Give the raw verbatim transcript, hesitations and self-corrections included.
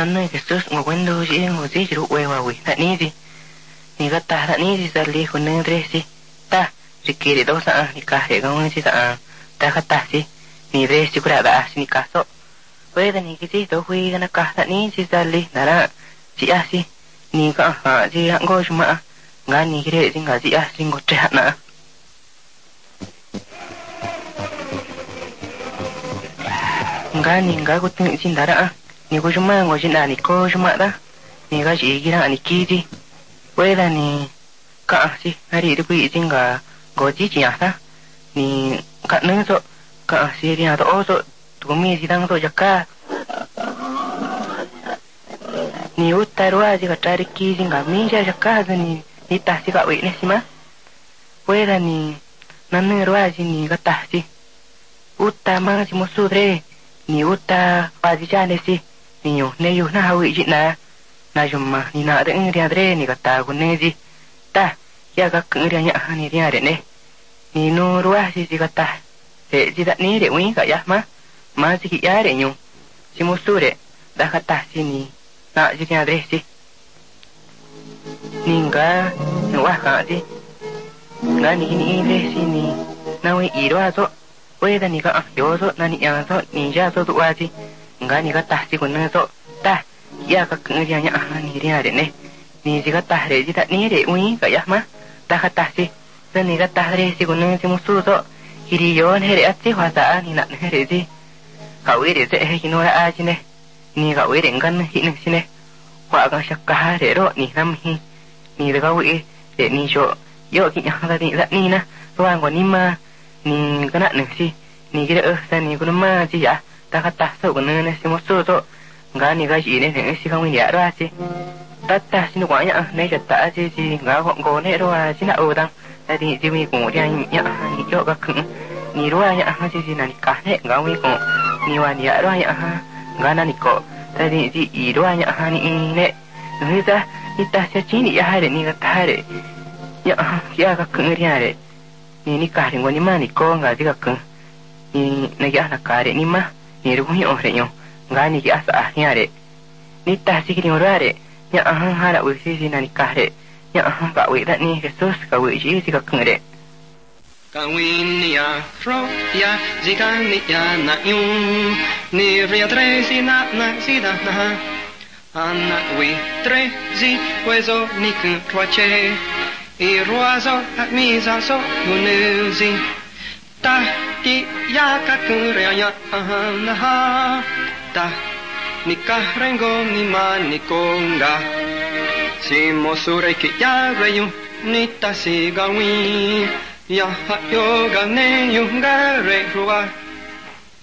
nanne Jesús ngo wendo ji ngo ji ru we wa wi ta ni ji ni ga ta ta ni ji sa li ko ne dre ji ta rikiri do sa ni ka he ga ji sa ta ka ta ji ni dre ji ku ra da ni ka so we da ni ki ji do hui ga na ka ta ni ji sa li na ra ji a ji ni ka ha ji ha ngo ju ma nga ni ki re ji nga ji a ji ngo tre ha na nga ni nga ku tin ji da ra ni ko ju ma ngo ji na ni ko ju ma da ni ga ji gi ra ni ki ji we da ni ka ji hari de ku ji nga go ji ji ya ta ni ka ne so ka si ri ha to o so tu mi ji dang so ja ka ni utarwa ji ka tari ki ji nga mi ja ja ka ni ni ta si ka we ne si ma we da ni nan ne ro ji ni ka ta si uta ma ji mo su dre ni uta pa ji ja ne si ni yo ne yo na ha wi ji na na jum ma ni na de ngi dre ni ka ta ku ne ji ta ya ka ku ri nya ha ni ri de ne ni no ro ji ji ka ta de ji da ni de wi ka ya ma ma ji ki ya de nyu ji mo su de da ka ta si ni na ji ri dre si ni nga no wa ka ji nga ni ni dre si ni na wi i ro so we da ni ka yo so na ni ya so ni ja so tu wa ji nga ni ka ta si ku ne so ta ya ka ku ri nya ha ni ri de ne ni ji ka ta re ji da ni de wi ka ya ma ta ka ta si da ni ka ta re si ku ne si mo su so iri yo ne re a chi hwa sa ni na ne re ji ka wi de se he ki no ra a ji ne ni ka wi de ngan hi ne si ne hwa ga sha ka re ro ni nam hi ni de ka wi de ni sho yo ki nya da ni da ni na wa ngo ni ma ni ka na ne si ni ki de ơ sa ni ku ma ji ya ta ka ta so ku ne ne si mo su so nga ni ga ji ne ne si ka wi ya ra ji ta ta si no kwa nya ne ja ta ji ji nga go go ne ro a ji na o dang ta di ji mi ku ja nya ni yo ka ku ni ro nya ha ji ji na ni ka ne nga wi ku ni wa ni ya ro nya ha nga na ni ko ta di ji i ro nya ha ni ne ni ta ni ta sa chi ni ya ha de ni ga ta de ya ya ka ku ri ya de ni ni ka ri ngo ni ma ni ko nga ji ka ku ni na ya na ka de ni ma ni ru ni o re yo nga ni ki asa ya de ni ta si ki ni ro de ya ha ha la wi si si na ni ka de ya ha ka wi da ni Jesus ka wi ji ji ka ku de ka wi ni ya fro ya ji ka ni ya na yu ni ri tre si na na si da na ana wi tre zi wezo ni ku twa che i ruazo a mi za so nu zi ta ki ya ka ku re ya na ha ta ni ka rengo ni ma ni konga si mo sure ki ya re yu ni ta si ga wi ya ha yo ga ne yu ga re ruwa